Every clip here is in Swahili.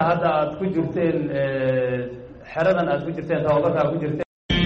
hadda aad ku jirteen xeradan aad ku jirteen tababarka aad ku jirteen.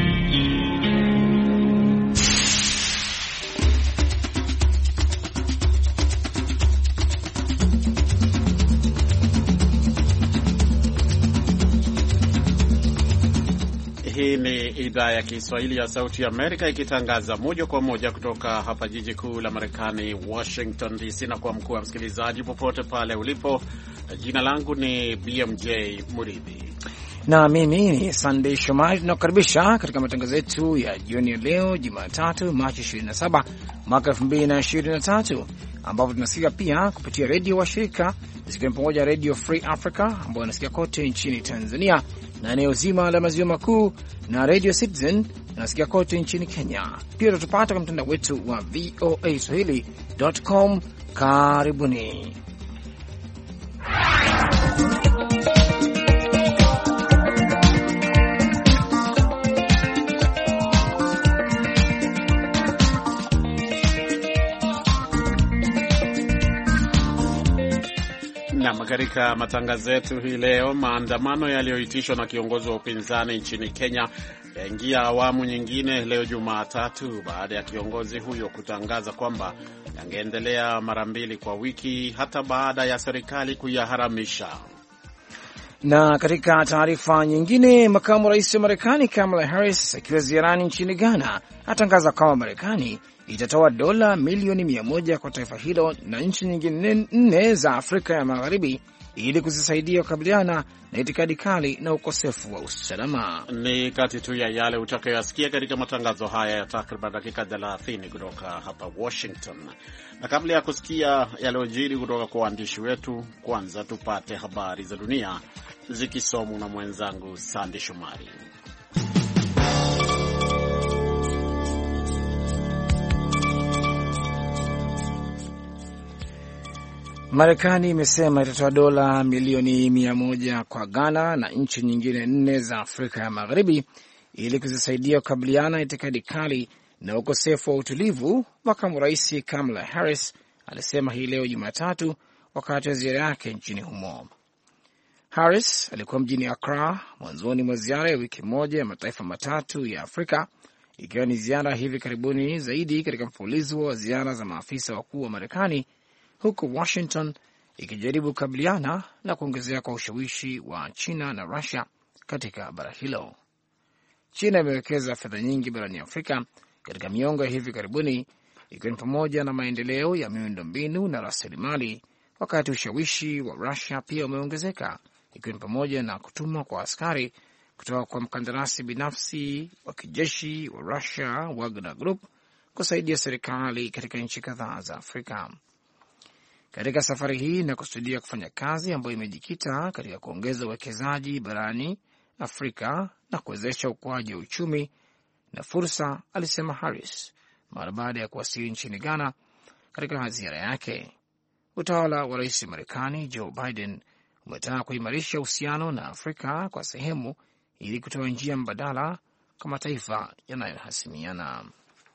Hii ni idhaa ya Kiswahili ya Sauti ya Amerika ikitangaza moja kwa moja kutoka hapa jiji kuu la Marekani, Washington DC, na kwa mkuu wa msikilizaji popote pale ulipo. Jina langu ni BMJ Muridhi na mimi ni Sunday Shomari. Tunakukaribisha katika matangazo yetu ya jioni ya leo Jumatatu Machi 27 mwaka 2023, ambapo tunasikia pia kupitia redio wa shirika zikiwa pamoja Radio Free Africa ambayo inasikia kote nchini Tanzania na eneo zima la maziwa makuu, na Radio Citizen inasikia kote nchini Kenya. Pia tutapata kwa mtandao wetu wa voaswahili.com. Karibuni. Katika matangazo yetu hii leo, maandamano yaliyoitishwa na kiongozi wa upinzani nchini Kenya yaingia awamu nyingine leo Jumatatu baada ya kiongozi huyo kutangaza kwamba yangeendelea mara 2 kwa wiki hata baada ya serikali kuyaharamisha. Na katika taarifa nyingine, makamu rais wa Marekani Kamala Harris akiwa ziarani nchini Ghana atangaza kwamba Marekani itatoa dola milioni 100 kwa taifa hilo na nchi nyingine 4 za Afrika ya Magharibi ili kuzisaidia kukabiliana na itikadi kali na ukosefu wa usalama. Ni kati tu ya yale utakayoyasikia katika matangazo haya ya takriban dakika 30 kutoka hapa Washington. Na kabla ya kusikia yaliyojiri kutoka kwa waandishi wetu, kwanza tupate habari za dunia zikisomwa na mwenzangu Sandy Shomari. Marekani imesema itatoa dola milioni 100 kwa Ghana na nchi nyingine 4 za Afrika ya Magharibi ili kuzisaidia kukabiliana na itikadi kali na ukosefu wa utulivu. Makamu rais Kamala Harris alisema hii leo Jumatatu wakati wa ziara yake nchini humo. Harris alikuwa mjini Accra mwanzoni mwa ziara ya wiki moja ya mataifa matatu ya Afrika, ikiwa ni ziara hivi karibuni zaidi katika mfululizo wa ziara za maafisa wakuu wa Marekani, huku Washington ikijaribu kukabiliana na kuongezea kwa ushawishi wa China na Russia katika bara hilo. China imewekeza fedha nyingi barani Afrika katika miongo ya hivi karibuni, ikiwa ni pamoja na maendeleo ya miundombinu na rasilimali, wakati ushawishi wa Russia pia umeongezeka, ikiwa ni pamoja na kutumwa kwa askari kutoka kwa mkandarasi binafsi wa kijeshi wa Russia Wagner Group kusaidia serikali katika nchi kadhaa za Afrika. Katika safari hii na kusudia kufanya kazi ambayo imejikita katika kuongeza uwekezaji barani Afrika na kuwezesha ukuaji wa uchumi na fursa, alisema Harris mara baada ya kuwasili nchini Ghana katika ziara yake. Utawala wa rais wa Marekani Joe Biden umetaka kuimarisha uhusiano na Afrika kwa sehemu ili kutoa njia mbadala kwa mataifa yanayohasimiana.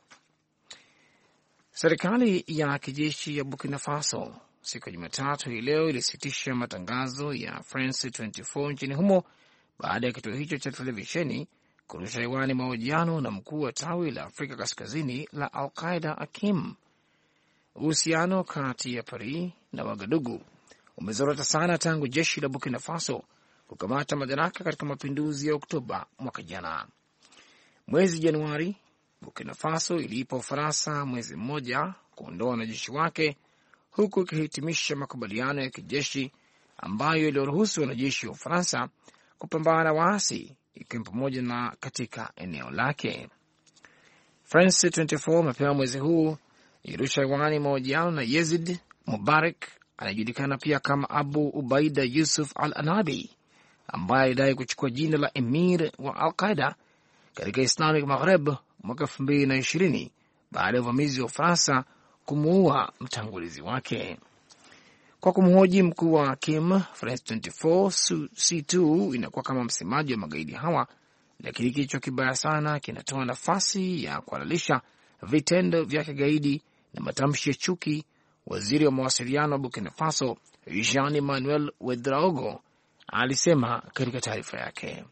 Serikali ya kijeshi ya Burkina Faso siku ya Jumatatu hii leo ilisitisha matangazo ya France 24 nchini humo baada ya kituo hicho cha televisheni kurusha hewani mahojiano na mkuu wa tawi la Afrika Kaskazini la Al-Qaeda Akim. Uhusiano kati ya Paris na Wagadugu umezorota sana tangu jeshi la Burkina Faso kukamata madaraka katika mapinduzi ya Oktoba mwaka jana. Mwezi Januari, Burkina Faso iliipa Ufaransa mwezi mmoja kuondoa wanajeshi wake, huku ikihitimisha makubaliano ya kijeshi ambayo iliyoruhusu wanajeshi wa Ufaransa kupambana na waasi, ikiwa pamoja na katika eneo lake. France 24 mapema mwezi huu ilirusha hewani mahojiano na Yazid Mubarak, anajulikana pia kama Abu Ubaida Yusuf al-Anabi, ambaye alidai kuchukua jina la emir wa Al-Qaeda katika Islamic Maghreb mwaka 2020 baada ya uvamizi wa Ufaransa kumuua mtangulizi wake. Kwa kumhoji mkuu wa Kim, France 24 C2 inakuwa kama msemaji wa magaidi hawa, lakini kichwa kibaya sana kinatoa nafasi ya kuhalalisha vitendo vya kigaidi na matamshi ya chuki. Waziri wa mawasiliano wa Burkina Faso Jean Emmanuel Ouedraogo alisema katika taarifa yake.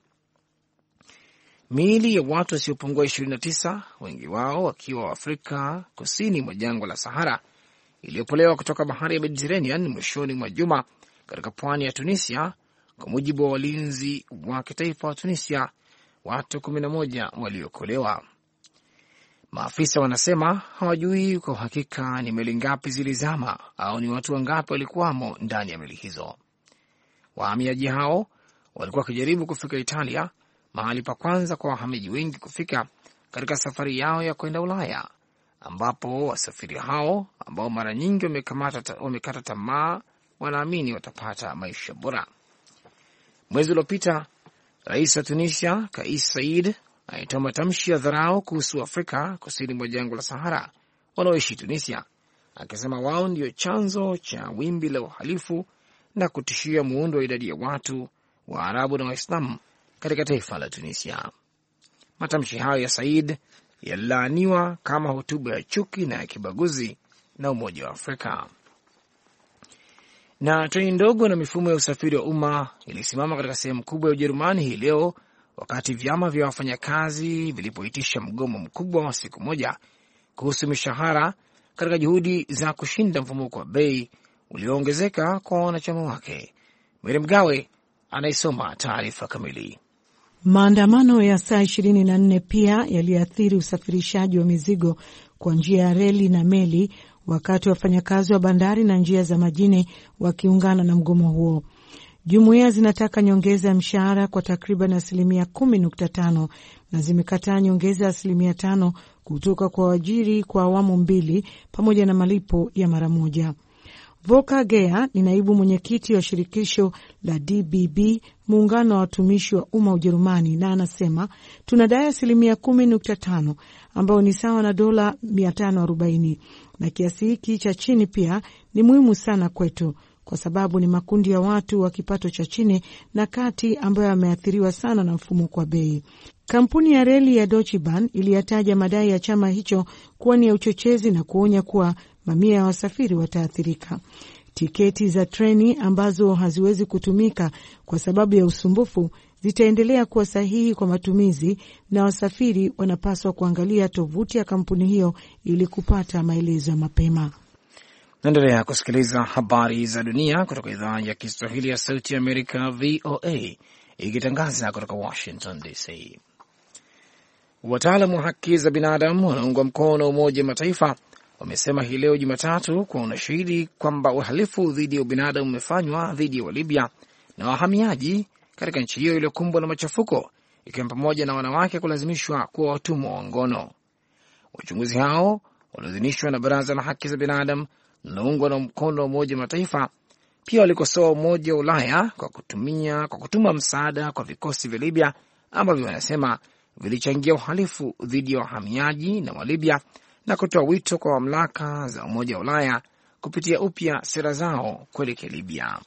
Miili ya watu wasiopungua 29, wengi wao wakiwa Afrika kusini mwa jangwa la Sahara, iliyopolewa kutoka bahari ya Mediterranean mwishoni mwa juma katika pwani ya Tunisia, kwa mujibu wa walinzi wa kitaifa wa Tunisia. Watu 11 waliokolewa. Maafisa wanasema hawajui kwa uhakika ni meli ngapi zilizama au ni watu wangapi walikuwamo ndani ya meli hizo. Wahamiaji hao walikuwa wakijaribu kufika Italia, mahali pa kwanza kwa wahamiaji wengi kufika katika safari yao ya kwenda Ulaya, ambapo wasafiri hao ambao mara nyingi wamekata tamaa wanaamini watapata maisha bora. Mwezi uliopita, rais wa Tunisia Kais Saied alitoa matamshi ya dharau kuhusu Afrika kusini mwa jangwa la Sahara wanaoishi Tunisia, akisema wao ndio chanzo cha wimbi la uhalifu na kutishia muundo wa idadi ya watu wa Arabu na Waislamu katika taifa la Tunisia. Matamshi hayo ya Said yalilaaniwa kama hotuba ya chuki na ya kibaguzi na Umoja wa Afrika. Na treni ndogo na mifumo ya usafiri wa umma ilisimama katika sehemu kubwa ya Ujerumani hii leo wakati vyama vya wafanyakazi vilipoitisha mgomo mkubwa wa siku moja kuhusu mishahara katika juhudi za kushinda mfumuko wa bei ulioongezeka kwa wanachama wake. Mary Mgawe anaisoma taarifa kamili. Maandamano ya saa 24 pia yaliathiri usafirishaji wa mizigo kwa njia ya reli na meli, wakati wafanyakazi wa bandari na njia za majini wakiungana na mgomo huo. Jumuiya zinataka nyongeza ya mshahara kwa takriban 10.5% na zimekataa nyongeza ya 5% kutoka kwa waajiri kwa awamu mbili pamoja na malipo ya mara moja. Volker Gea ni naibu mwenyekiti wa shirikisho la DBB, muungano wa watumishi wa umma Ujerumani, na anasema tunadai 10.5% ambao ni sawa na dola 540, na kiasi hiki cha chini pia ni muhimu sana kwetu kwa sababu ni makundi ya watu wa kipato cha chini na kati ambayo yameathiriwa sana na mfumuko wa bei. Kampuni ya reli ya Deutsche Bahn iliyataja madai ya chama hicho kuwa ni ya uchochezi na kuonya kuwa mamia ya wasafiri wataathirika. Tiketi za treni ambazo haziwezi kutumika kwa sababu ya usumbufu zitaendelea kuwa sahihi kwa matumizi, na wasafiri wanapaswa kuangalia tovuti ya kampuni hiyo ili kupata maelezo ya mapema. Naendelea kusikiliza habari za dunia kutoka idhaa ya Kiswahili ya Sauti ya Amerika, VOA, ikitangaza kutoka Washington DC. Wataalamu wa haki za binadamu wanaungwa mkono na Umoja wa Mataifa wamesema hii leo Jumatatu kwa unashahidi kwamba uhalifu dhidi ya ubinadamu umefanywa dhidi ya Walibya na wahamiaji katika nchi hiyo iliyokumbwa na machafuko, ikiwa pamoja na wanawake kulazimishwa kuwa watumwa wa ngono. Wachunguzi hao walioidhinishwa na Baraza la Haki za Binadamu linaungwa na mkono wa Umoja wa Mataifa pia walikosoa Umoja wa Ulaya kwa kutuma msaada kwa vikosi vya Libya ambavyo wanasema vilichangia uhalifu dhidi ya wahamiaji na Walibya, na kutoa wito kwa mamlaka za Umoja wa Ulaya kupitia upya sera zao kuelekea Libya.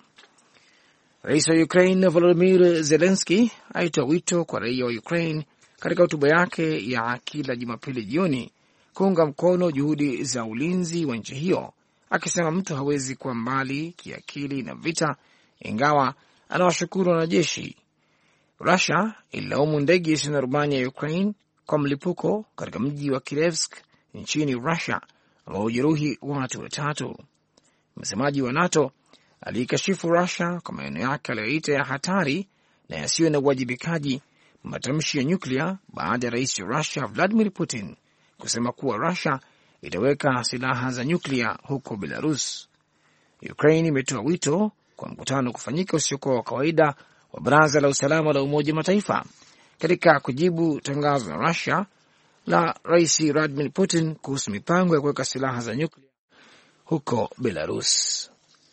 Rais wa Ukraine Volodymyr Zelensky alitoa wito kwa raia wa Ukraine katika hotuba yake ya kila Jumapili jioni kuunga mkono juhudi za ulinzi wa nchi hiyo, akisema mtu hawezi kuwa mbali kiakili na vita, ingawa anawashukuru wanajeshi. Russia ililaumu ndege isiyo na rubani ya Ukraine kwa mlipuko katika mji wa Kirevsk nchini Russia ambao hujeruhi watu 3. Msemaji wa NATO aliikashifu Russia kwa maneno yake aliyoita ya hatari na yasiyo na uwajibikaji matamshi ya nyuklia baada ya rais wa Russia Vladimir Putin kusema kuwa Russia itaweka silaha za nyuklia huko Belarus. Ukraine imetoa wito kwa mkutano kufanyika usiokuwa wa kawaida wa Baraza la Usalama la Umoja wa Mataifa katika kujibu tangazo la Russia la rais Vladimir Putin kuhusu mipango ya kuweka silaha za nyuklia huko Belarus.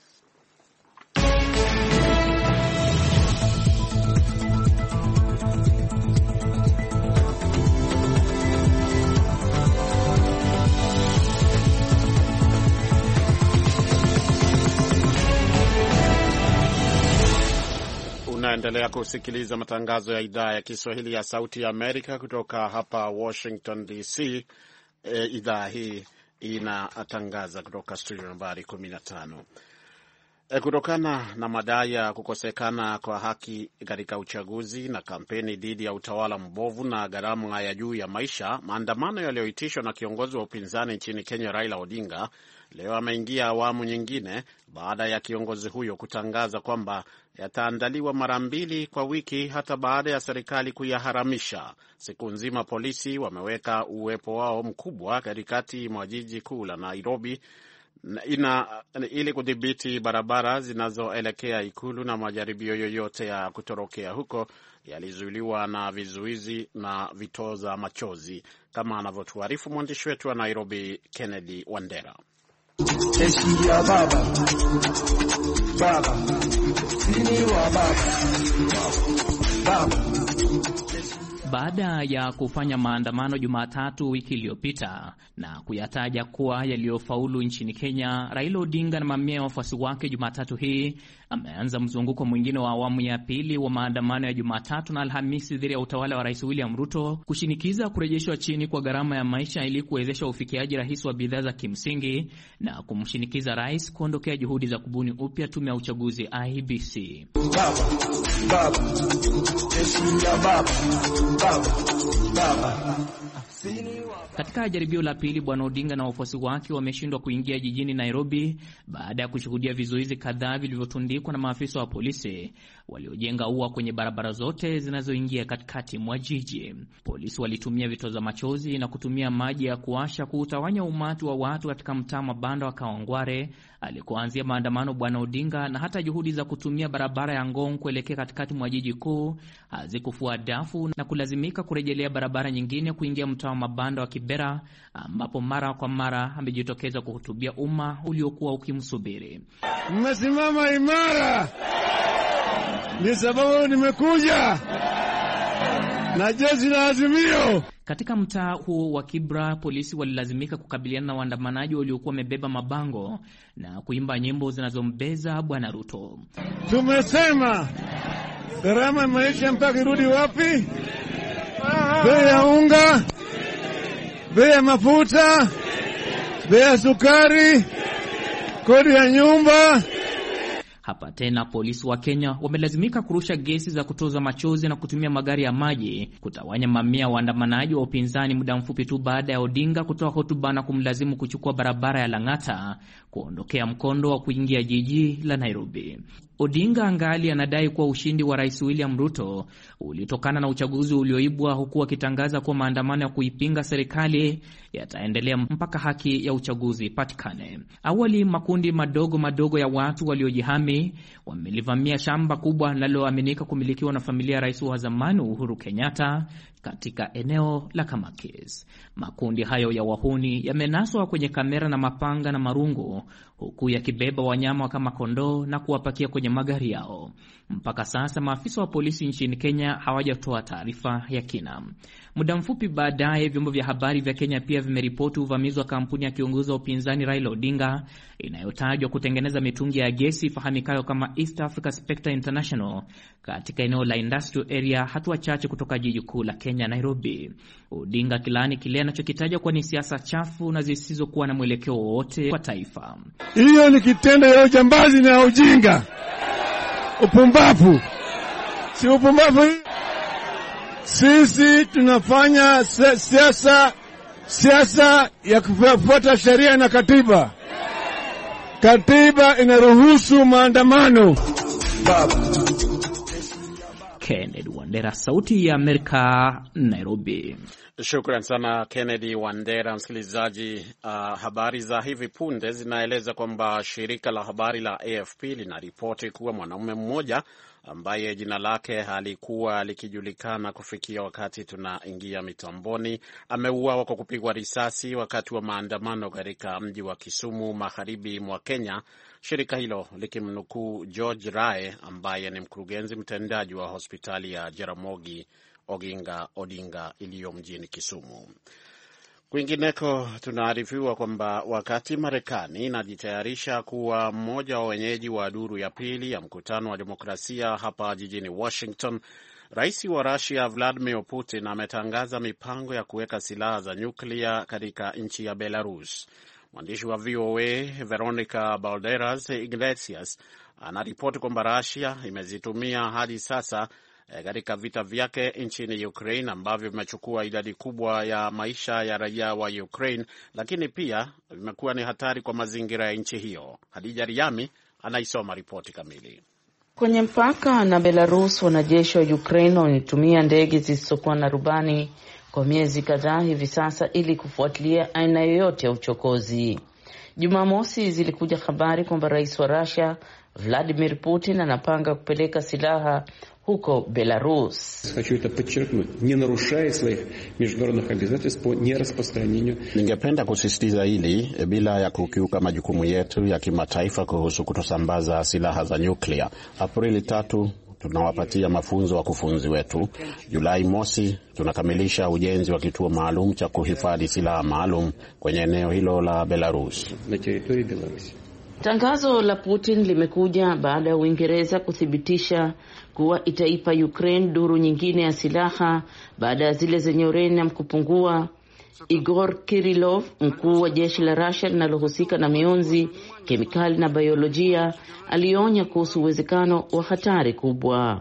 Unaendelea kusikiliza matangazo ya idhaa ya Kiswahili ya Sauti ya Amerika kutoka hapa Washington DC. Idhaa hii inatangaza kutoka studio nambari 15. Kutokana na madai ya kukosekana kwa haki katika uchaguzi na kampeni dhidi ya utawala mbovu na gharama ya juu ya maisha, maandamano yaliyoitishwa na kiongozi wa upinzani nchini Kenya Raila Odinga leo ameingia awamu nyingine baada ya kiongozi huyo kutangaza kwamba yataandaliwa mara 2 kwa wiki hata baada ya serikali kuyaharamisha. Siku nzima polisi wameweka uwepo wao mkubwa katikati mwa jiji kuu la Nairobi ili kudhibiti barabara zinazoelekea ikulu, na majaribio yoyote ya kutorokea huko yalizuiliwa na vizuizi na vitoza machozi, kama anavyotuarifu mwandishi wetu wa Nairobi Kennedy Wandera. Baada ya kufanya maandamano Jumatatu wiki iliyopita na kuyataja kuwa yaliyofaulu nchini Kenya, Raila Odinga na mamia ya wafuasi wake Jumatatu hii ameanza mzunguko mwingine wa awamu ya pili wa maandamano ya Jumatatu na Alhamisi dhidi ya utawala wa Rais William Ruto kushinikiza kurejeshwa chini kwa gharama ya maisha ili kuwezesha ufikiaji rahisi wa bidhaa za kimsingi na kumshinikiza rais kuondokea juhudi za kubuni upya tume ya uchaguzi IEBC. Katika jaribio la pili, Bwana Odinga na wafuasi wake wameshindwa kuingia jijini Nairobi baada ya kushuhudia vizuizi kadhaa vilivyotundikwa na maafisa wa polisi waliojenga ua kwenye barabara zote zinazoingia katikati mwa jiji. Polisi walitumia vitoza machozi na kutumia maji ya kuasha kuutawanya umati wa watu katika mtaa mabanda wa Kawangware alikoanzia maandamano Bwana Odinga, na hata juhudi za kutumia barabara ya Ngong kuelekea katikati mwa jiji kuu hazikufua dafu na kulazimika kurejelea barabara nyingine kuingia mtaa wa mabanda wa Kibera, ambapo mara kwa mara amejitokeza kuhutubia umma uliokuwa ukimsubiri. Mmesimama imara ni sababu nimekuja na jeshi la Azimio. Katika mtaa huo wa Kibra, polisi walilazimika kukabiliana na waandamanaji waliokuwa wamebeba mabango na kuimba nyimbo zinazombeza Bwana Ruto. Tumesema gharama ya maisha mpaka irudi wapi? Bei ya unga, bei ya mafuta, bei ya sukari, kodi ya nyumba. Hapa tena polisi wa Kenya wamelazimika kurusha gesi za kutoza machozi na kutumia magari ya maji kutawanya mamia waandamanaji wa upinzani muda mfupi tu baada ya Odinga kutoa hotuba na kumlazimu kuchukua barabara ya Lang'ata kuondokea mkondo wa kuingia jiji la Nairobi. Odinga angali anadai kuwa ushindi wa Rais William Ruto ulitokana na uchaguzi ulioibwa, huku akitangaza kuwa maandamano ya kuipinga serikali yataendelea mpaka haki ya uchaguzi ipatikane. Awali makundi madogo ya watu waliojihami wamelivamia shamba kubwa linaloaminika kumilikiwa na familia ya rais wa zamani Uhuru Kenyatta katika eneo la Kamakis. Makundi hayo ya wahuni yamenaswa kwenye kamera na mapanga na marungu, huku yakibeba wanyama kama kondoo na kuwapakia kwenye magari yao. Mpaka sasa maafisa wa polisi nchini Kenya hawajatoa taarifa ya kina. Muda mfupi baadaye, vyombo vya habari vya Kenya pia vimeripoti uvamizi wa kampuni ya kiongozi wa upinzani Raila Odinga inayotajwa kutengeneza mitungi ya gesi ifahamikayo kama East Africa Spectre International katika eneo la Industrial Area, hatua chache kutoka jiji kuu la Kenya, Nairobi. Odinga kilani kile anachokitaja kuwa ni siasa chafu na zisizokuwa na mwelekeo wowote kwa taifa. Hiyo ni kitendo ya ujambazi na ujinga, upumbavu. Si upumbavu. Sisi tunafanya siasa ya kufuata sheria na katiba. Katiba inaruhusu maandamano. Kennedy Wandera, Sauti ya Amerika, Nairobi. Shukran sana Kennedy Wandera. Msikilizaji, habari za hivi punde zinaeleza kwamba shirika la habari la AFP linaripoti kuwa mwanaume mmoja ambaye jina lake halikuwa likijulikana kufikia wakati tunaingia mitamboni ameuawa kwa kupigwa risasi wakati wa maandamano katika mji wa Kisumu, magharibi mwa Kenya, shirika hilo likimnukuu George Rae ambaye ni mkurugenzi mtendaji wa hospitali ya Jaramogi Oginga Odinga iliyo mjini Kisumu. Kwingineko, tunaarifiwa kwamba wakati Marekani inajitayarisha kuwa mmoja wa wenyeji wa duru ya pili ya mkutano wa demokrasia hapa jijini Washington, Rais wa Russia Vladimir Putin ametangaza mipango ya kuweka silaha za nyuklia katika nchi ya Belarus. Mwandishi wa VOA Veronica Balderas Iglesias anaripoti kwamba Russia imezitumia hadi sasa katika vita vyake nchini Ukraine ambavyo vimechukua idadi kubwa ya maisha ya raia wa Ukraine, lakini pia vimekuwa ni hatari kwa mazingira ya nchi hiyo. Hadija Riami anaisoma ripoti kamili. Kwenye mpaka na Belarus, wanajeshi wa Ukraine wanatumia ndege zisizokuwa na rubani kwa miezi kadhaa hivi sasa ili kufuatilia aina yoyote ya uchokozi. Jumamosi zilikuja habari kwamba rais wa Russia Vladimir Putin anapanga kupeleka silaha huko Belarus. Ningependa kusisitiza hili bila ya kukiuka majukumu yetu ya kimataifa kuhusu kutosambaza silaha za nyuklia. Aprili 3 tunawapatia mafunzo wakufunzi wetu. Julai mosi tunakamilisha ujenzi wa kituo maalum cha kuhifadhi silaha maalum kwenye eneo hilo la Belarus. Tangazo la Putin limekuja baada ya Uingereza kuthibitisha kuwa itaipa Ukraine duru nyingine ya silaha baada ya zile zenye uranium kupungua. Igor Kirillov, mkuu wa jeshi la Russia linalohusika na mionzi, kemikali na biolojia, alionya kuhusu uwezekano wa hatari kubwa.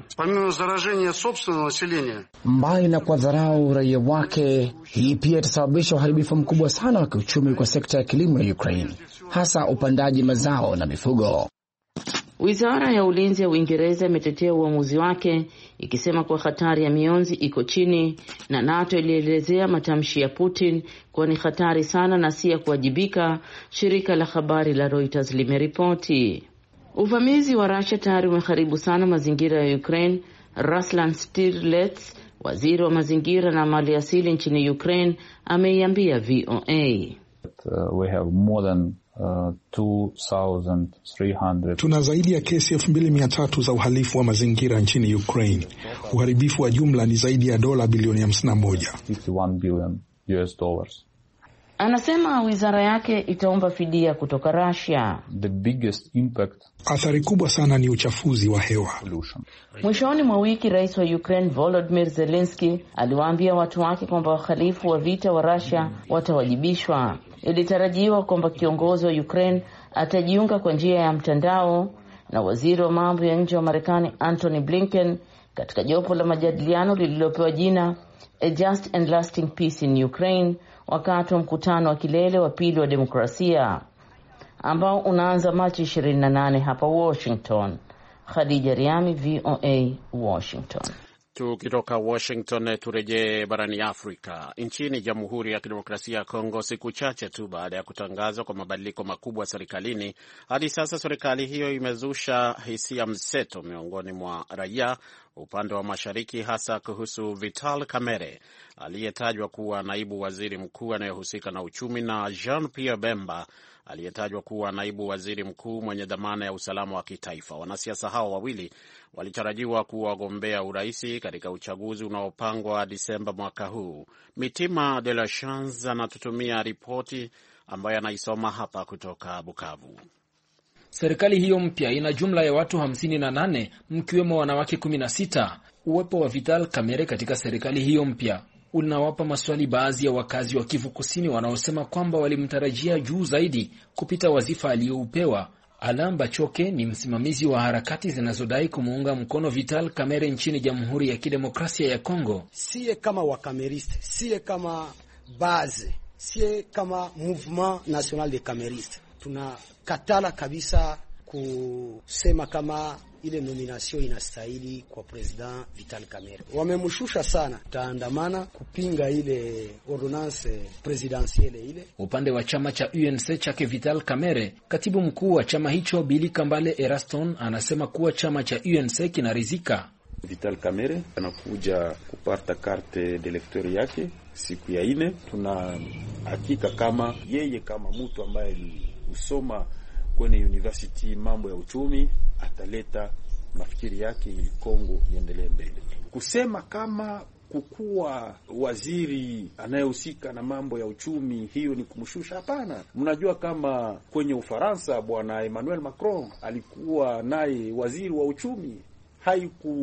Mbali na kwa dharau raia wake, hii pia itasababisha uharibifu mkubwa sana wa kiuchumi kwa sekta ya kilimo ya Ukraine, hasa upandaji mazao na mifugo. Wizara ya ulinzi ya Uingereza imetetea uamuzi wake ikisema kuwa hatari ya mionzi iko chini, na NATO ilielezea matamshi ya Putin kuwa ni hatari sana na si ya kuwajibika, shirika la habari la Reuters limeripoti. Uvamizi wa Russia tayari umeharibu sana mazingira ya Ukraine. Ruslan Stirlets, waziri wa mazingira na maliasili nchini Ukraine, ameiambia VOA. We have more than 2,300. Tuna zaidi ya kesi 2,300 za uhalifu wa mazingira nchini Ukraine. Uharibifu wa jumla ni zaidi ya dola bilioni 51. $51 billion. Anasema wizara yake itaomba fidia kutoka Russia. The biggest impact. Athari kubwa sana ni uchafuzi wa hewa. Mwishoni mwa wiki rais wa Ukraine Volodymyr Zelensky aliwaambia watu wake kwamba wahalifu wa vita wa Russia watawajibishwa. Ilitarajiwa kwamba kiongozi wa Ukraine atajiunga kwa njia ya mtandao na waziri wa mambo ya nje wa Marekani Antony Blinken katika jopo la majadiliano lililopewa jina A Just and Lasting Peace in Ukraine wakati wa mkutano wa kilele wa pili wa demokrasia ambao unaanza Machi 28 hapa Washington. Khadija Riami, VOA, Washington. Tukitoka Washington turejee barani Afrika. Nchini Jamhuri ya Kidemokrasia ya Kongo, siku chache tu baada ya kutangazwa kwa mabadiliko makubwa serikalini, hadi sasa serikali hiyo imezusha hisia mseto miongoni mwa raia upande wa mashariki, hasa kuhusu Vital Kamerhe aliyetajwa kuwa naibu waziri mkuu anayehusika na uchumi na Jean-Pierre Bemba aliyetajwa kuwa naibu waziri mkuu mwenye dhamana ya usalama wa kitaifa. Wanasiasa hao wawili walitarajiwa kuwa wagombea uraisi katika uchaguzi unaopangwa Disemba mwaka huu. Mitima de la Chance anatutumia ripoti ambayo anaisoma hapa kutoka Bukavu. Serikali hiyo mpya ina jumla ya watu 58 mkiwemo wanawake 16. Uwepo wa Vital Kamerhe katika serikali hiyo mpya unawapa maswali baadhi ya wakazi wa Kivu Kusini wanaosema kwamba walimtarajia juu zaidi kupita wazifa aliyoupewa. Alain Bachoke ni msimamizi wa harakati zinazodai kumuunga mkono Vital Kamerhe nchini Jamhuri ya Kidemokrasia ya Kongo. Siye kama wakameriste, siye kama base, siye kama Mouvement National de Kameriste. Tunakatala kabisa kusema kama ile nomination inastahili kwa President Vital Kamerhe. Wamemshusha sana, taandamana kupinga ile ordonnance presidentielle ile. Upande wa chama cha UNC chake Vital Kamerhe, katibu mkuu wa chama hicho Billy Kambale Eraston anasema kuwa chama cha UNC kinaridhika. Vital Kamerhe anakuja kupata carte d'electeur yake siku ya 4. Tuna hakika kama yeye kama mtu ambaye usoma kwenye university mambo ya uchumi ataleta mafikiri yake ili Kongo iendelee mbele. Kusema kama kukuwa waziri anayehusika na mambo ya uchumi hiyo ni kumshusha, hapana. Mnajua kama kwenye Ufaransa bwana Emmanuel Macron alikuwa naye waziri wa uchumi.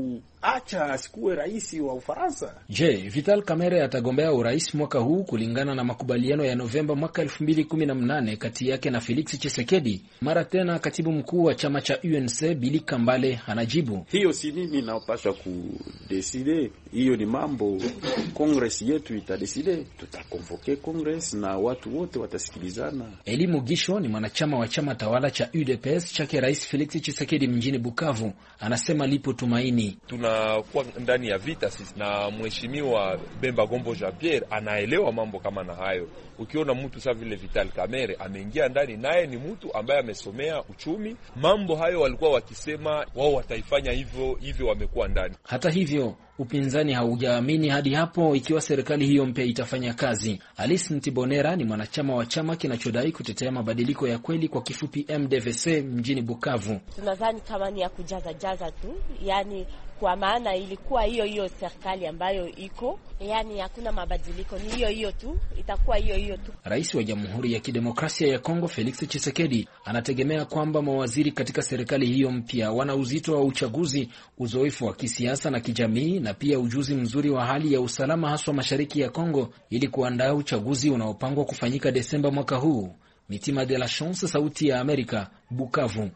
acha asikuwe rais wa Ufaransa. Je, Vital Kamerhe atagombea urais mwaka huu kulingana na makubaliano ya Novemba mwaka 2018 kati yake na Felix Tshisekedi? Mara tena katibu mkuu wa chama cha UNC Billy Kambale anajibu, hiyo si mimi napasha kudeside, hiyo ni mambo Congress yetu itadeside. Tutakonvoke Congress na watu wote watasikilizana. Eli Mugisho ni mwanachama wa chama tawala cha UDPS chake Rais Felix Tshisekedi mjini Bukavu, anasema lipo tumaini. Tunakuwa ndani ya vita sisi, na mheshimiwa Bemba Gombo Jean Pierre anaelewa mambo kama na hayo. Ukiona mtu sawa vile Vital Kamerhe ameingia ndani, naye ni mtu ambaye amesomea uchumi, mambo hayo walikuwa wakisema wao wataifanya hivyo wamekuwa ndani. Hata hivyo upinzani haujaamini hadi hapo ikiwa serikali hiyo mpya itafanya kazi. Alice Ntibonera ni mwanachama wa chama kinachodai kutetea mabadiliko ya kweli, kwa kifupi MDVC, mjini Bukavu. Tunadhani kama ni ya kujaza tu, yani kwa maana ilikuwa hiyo serikali ambayo iko, yani hakuna mabadiliko, ni hiyo tu, itakuwa hiyo tu. Rais wa Jamhuri ya Kidemokrasia ya Kongo Felix Tshisekedi anategemea kwamba mawaziri katika serikali hiyo mpya wana uzito wa uchaguzi, uzoefu wa kisiasa na kijamii, na pia ujuzi mzuri wa hali ya usalama haswa mashariki ya Kongo, ili kuandaa uchaguzi unaopangwa kufanyika Desemba mwaka huu. Mitima de la Chance, Sauti ya Amerika, Bukavu.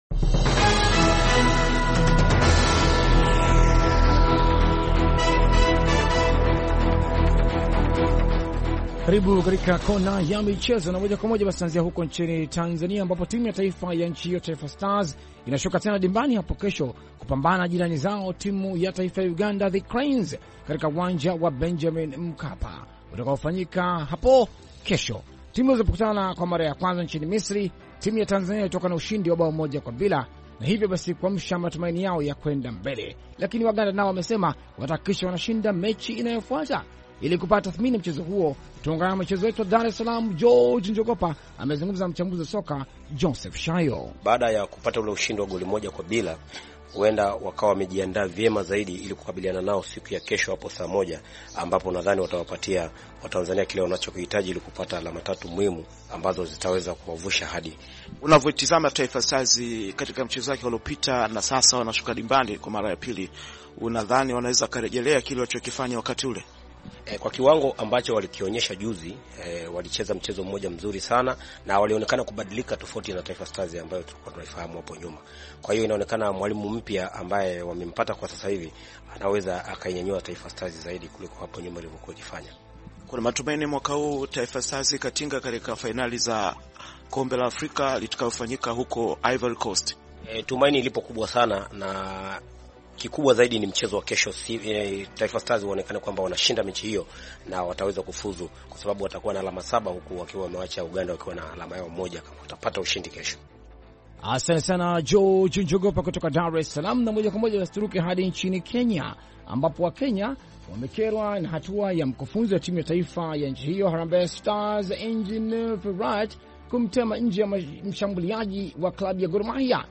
Karibu katika kona ya michezo, na moja kwa moja basi tuanzia huko nchini Tanzania, ambapo timu ya taifa ya nchi hiyo Taifa Stars inashuka tena dimbani hapo kesho kupambana jirani zao timu ya taifa ya Uganda The Cranes katika uwanja wa Benjamin Mkapa utakaofanyika hapo kesho. Timu zilizokutana kwa mara ya kwanza nchini Misri, timu ya Tanzania ilitoka na ushindi wa bao 1-0, na hivyo basi kuamsha matumaini yao ya kwenda mbele. Lakini Waganda nao wamesema watahakikisha wanashinda mechi inayofuata. Ili kupata tathmini mchezo huo, tuungana na mchezo wetu wa Dar es Salaam George Njogopa, amezungumza na mchambuzi wa soka Joseph Shayo. Baada ya kupata ule ushindi wa goli 1-0, huenda wakawa wamejiandaa vyema zaidi ili kukabiliana nao siku ya kesho hapo saa 1, ambapo nadhani watawapatia Watanzania kile wanachokihitaji ili kupata alama 3 muhimu ambazo zitaweza kuwavusha hadi. Unavyotizama Taifa Stars katika mchezo wake uliopita na sasa wanashuka dimbani kwa mara ya pili, unadhani wanaweza kurejelea kile walichokifanya wakati ule? Kwa kiwango ambacho walikionyesha juzi, walicheza mchezo mmoja mzuri sana na walionekana kubadilika tofauti na Taifa Stars ambayo tulikuwa tunaifahamu hapo nyuma. Kwa hiyo inaonekana mwalimu mpya ambaye wamempata kwa sasa hivi anaweza akainyanyua Taifa Stars zaidi kuliko hapo nyuma ilivyokuwa ikifanya. Kuna matumaini mwaka huu Taifa Stars katinga katika fainali za Kombe la Afrika litakayofanyika huko Ivory Coast. Tumaini lipo kubwa sana, na kikubwa zaidi ni mchezo wa kesho. Taifa Stars huonekana kwamba wanashinda mechi hiyo na wataweza kufuzu, kwa sababu watakuwa na alama 7 huku wakiwa wamewacha Uganda wakiwa na alama yao 1 kama watapata ushindi kesho. Asante sana George Njogopa kutoka Dar es Salaam. Na moja kwa moja wasituruke hadi nchini Kenya, ambapo Wakenya wamekerwa na hatua ya mkufunzi wa timu ya taifa ya nchi hiyo Harambee Stars Engin Firat kumtema nje ya mshambuliaji wa klabu ya Gor Mahia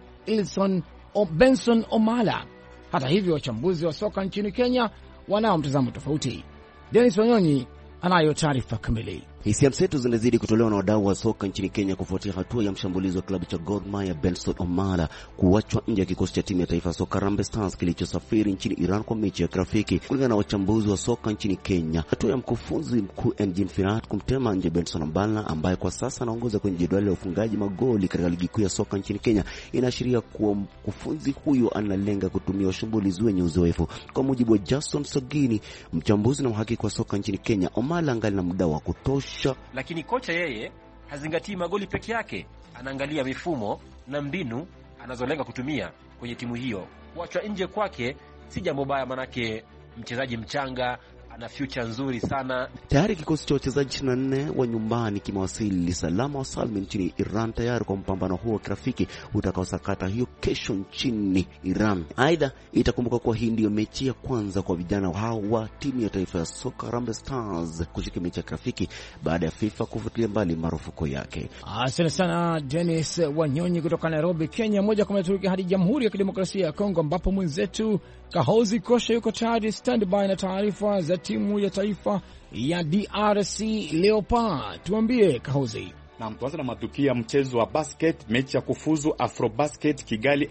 Benson Omala. Hata hivyo, wachambuzi wa soka nchini Kenya wanao mtazamo tofauti. Dennis Wanyonyi anayo taarifa kamili. Hisia mseto zinazidi kutolewa na wadau wa soka nchini Kenya kufuatia hatua ya mshambulizi wa klabu cha Gor Mahia Benson Omala kuachwa nje ya kikosi cha timu ya taifa soka Harambee Stars kilichosafiri nchini Iran kwa mechi ya kirafiki. Kulingana na wachambuzi wa soka nchini Kenya, hatua ya mkufunzi mkuu Engin Firat kumtema nje Benson Omala ambaye kwa sasa anaongoza kwenye jedwali la ufungaji magoli katika ligi kuu ya soka nchini Kenya inaashiria kuwa mkufunzi huyo analenga kutumia washambulizi wenye uzoefu. Kwa mujibu wa Jason Sagini, mchambuzi na mhakiki wa soka nchini Kenya, Omala angali na muda wa kutosha. Lakini kocha yeye hazingatii magoli peke yake, anaangalia mifumo na mbinu anazolenga kutumia kwenye timu hiyo. Kuachwa nje kwake si jambo baya, manake mchezaji mchanga ana future nzuri sana. Tayari kikosi cha wachezaji 24 wa nyumbani kimewasili salama wa salmi nchini Iran tayari kwa mpambano huo wa kirafiki utakaosakata hiyo kesho nchini Iran. Aidha, itakumbuka kwa hii ndio mechi ya kwanza kwa vijana hao wa timu ya taifa ya soka Harambee Stars kushiriki mechi ya kirafiki baada ya FIFA kufutilia mbali marufuku yake. Asante sana Dennis Wanyonyi kutoka Nairobi, Kenya. Moja kwa moja turuki hadi Jamhuri ya Kidemokrasia ya Kongo, ambapo mwenzetu Kahozi Kosha yuko tayari standby na taarifa za timu ya taifa ya DRC Leopard. Tuambie Kahozi. Na tuanze na matukio ya mchezo wa basket, mechi ya kufuzu Afrobasket Kigali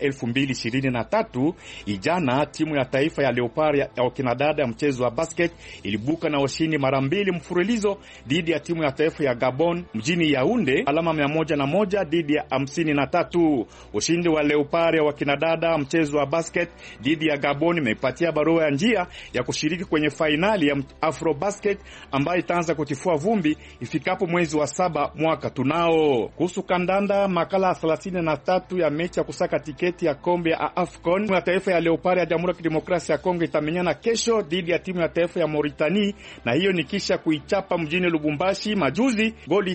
2023. Ijana timu ya taifa ya Leopard ya kinadada ya mchezo wa basket ilibuka na ushindi mara 2 mfululizo dhidi ya timu ya taifa ya Gabon mjini Yaounde, alama 101 dhidi ya 53. Ushindi wa Leopard ya kinadada mchezo wa basket dhidi ya Gabon imepatia barua ya njia ya kushiriki kwenye fainali ya Afrobasket ambayo itaanza kutifua vumbi ifikapo mwezi wa 7 mwaka tunao. Kuhusu kandanda, makala 33 ya mechi ya kusaka tiketi ya kombe ya AFCON, timu ya taifa ya Leopard ya Jamhuri ya Kidemokrasia ya Kongo itamenyana kesho dhidi ya timu ya taifa ya Mauritania, na hiyo ni kisha kuichapa mjini Lubumbashi majuzi goli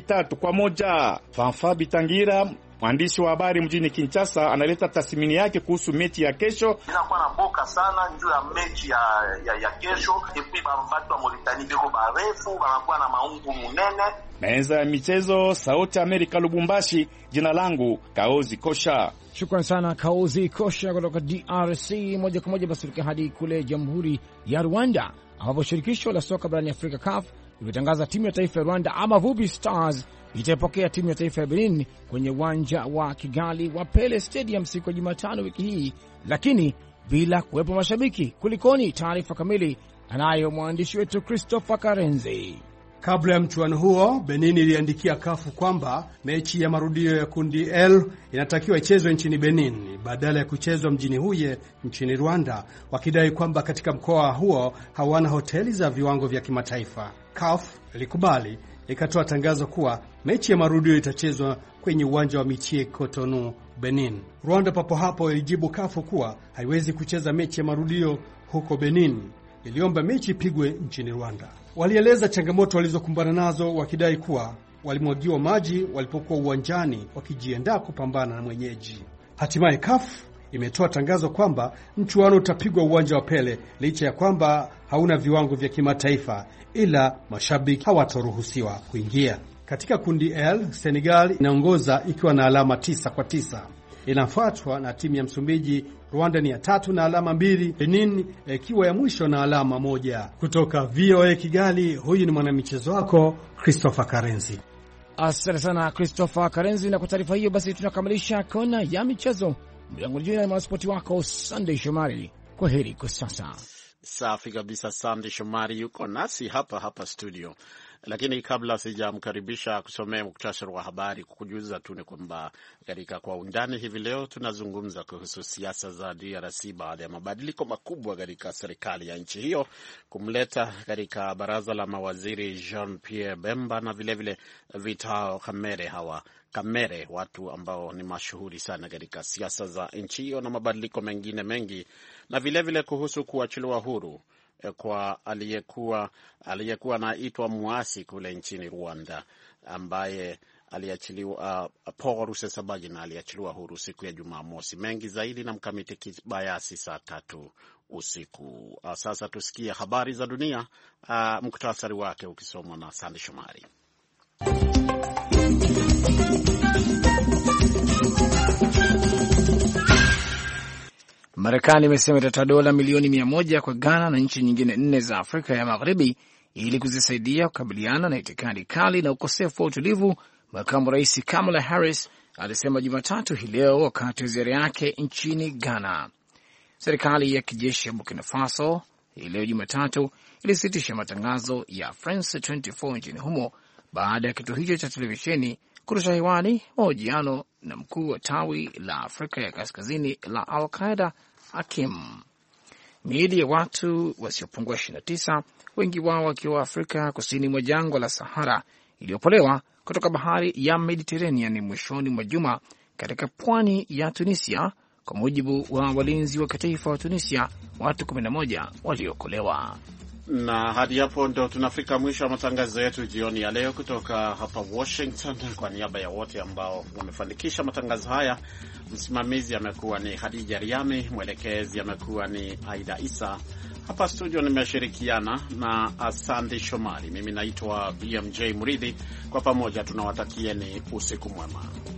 3-1. Fanfa Bitangira, mwandishi wa habari mjini Kinshasa, analeta tathmini yake kuhusu mechi ya kesho. Inakuwa na boka sana juu ya mechi ya kesho. Epi bambatu wa Mauritania biko barefu, wanakuwa na maungu munene. Meza ya michezo, Sauti Amerika, Lubumbashi. Jina langu Kaozi Kosha. Shukrani sana Kaozi Kosha kutoka DRC. Moja kwa moja basi hadi kule Jamhuri ya Rwanda, ambapo shirikisho la soka barani Afrika CAF limetangaza timu ya taifa ya Rwanda Amavubi Stars itapokea timu ya taifa ya Benin kwenye uwanja wa Kigali wa Pele Stadium siku ya Jumatano wiki hii, lakini bila kuwepo mashabiki. Kulikoni? Taarifa kamili anayo mwandishi wetu Christopher Karenzi. Kabla ya mchuano huo, Benin iliandikia CAF kwamba mechi ya marudio ya kundi L inatakiwa ichezwe nchini Benin badala ya kuchezwa mjini Huye nchini Rwanda, wakidai kwamba katika mkoa huo hawana hoteli za viwango vya kimataifa. CAF ilikubali, ikatoa tangazo kuwa mechi ya marudio itachezwa kwenye uwanja wa Michie Cotonou, Benin. Rwanda papo hapo ilijibu CAF kuwa haiwezi kucheza mechi ya marudio huko Benin, iliomba mechi ipigwe nchini Rwanda. Walieleza changamoto walizokumbana nazo, wakidai kuwa walimwagiwa maji walipokuwa uwanjani wakijiandaa kupambana na mwenyeji. Hatimaye CAF imetoa tangazo kwamba mchuano utapigwa uwanja wa Pele licha ya kwamba hauna viwango vya kimataifa, ila mashabiki hawataruhusiwa kuingia. Katika kundi L, Senegal inaongoza ikiwa na alama 9-9. Inafuatwa na timu ya Msumbiji. Rwanda ni ya 3 na alama 2, Benin ikiwa ya mwisho na alama 1. Kutoka VOA Kigali, huyu ni mwanamichezo wako Christopher Karenzi. Asante sana Christopher Karenzi, na kwa taarifa hiyo basi tunakamilisha kona ya michezo. Mlango jina na mwanaspoti wako Sunday Shomari. Kwa heri kwa sasa. Safi kabisa, Sunday Shomari yuko nasi hapa studio. Lakini kabla sijamkaribisha kusomea muktasari wa habari, kukujuza tu ni kwamba katika Kwa Undani hivi leo tunazungumza kuhusu siasa za DRC baada ya mabadiliko makubwa katika serikali ya nchi hiyo kumleta katika baraza la mawaziri Jean Pierre Bemba na vilevile Vital Kamerhe, watu ambao ni mashuhuri sana katika siasa za nchi hiyo, na mabadiliko mengine mengi, na vilevile kuhusu kuachiliwa huru kwa aliyekuwa anaitwa muasi kule nchini Rwanda ambaye aliachiliwa, Paul Rusesabagina aliachiliwa huru siku ya Jumamosi. Mengi zaidi na Mkamiti Kibayasi saa 3 usiku. Sasa tusikie habari za dunia, muktasari wake ukisomwa na Sandi Shomari. Marekani imesema itatoa dola milioni 100 kwa Ghana na nchi nyingine 4 za Afrika ya Magharibi ili kuzisaidia kukabiliana na itikadi kali na ukosefu wa utulivu. Makamu Rais Kamala Harris alisema Jumatatu hii leo wakati wa ziara yake nchini Ghana. Serikali ya kijeshi ya Burkina Faso hii leo Jumatatu ilisitisha matangazo ya France 24 nchini humo baada ya kituo hicho cha televisheni kurusha hewani mahojiano na mkuu wa tawi la Afrika ya Kaskazini la Al-Qaeda Hakim. Miili ya watu wasiopungua 29, wengi wao wakiwa Afrika kusini mwa jangwa la Sahara, iliyopolewa kutoka bahari ya Mediterranean mwishoni mwa juma katika pwani ya Tunisia, kwa mujibu wa walinzi wa kitaifa wa Tunisia. Watu 11 waliokolewa. Na hadi hapo ndo tunafika mwisho wa matangazo yetu jioni ya leo kutoka hapa Washington. Kwa niaba ya wote ambao wamefanikisha matangazo haya, msimamizi amekuwa ni Hadija Riami, mwelekezi amekuwa ni Aida Isa. Hapa studio nimeshirikiana na Asante Shomari. Mimi naitwa BMJ Muridhi. Kwa pamoja tunawatakieni usiku mwema.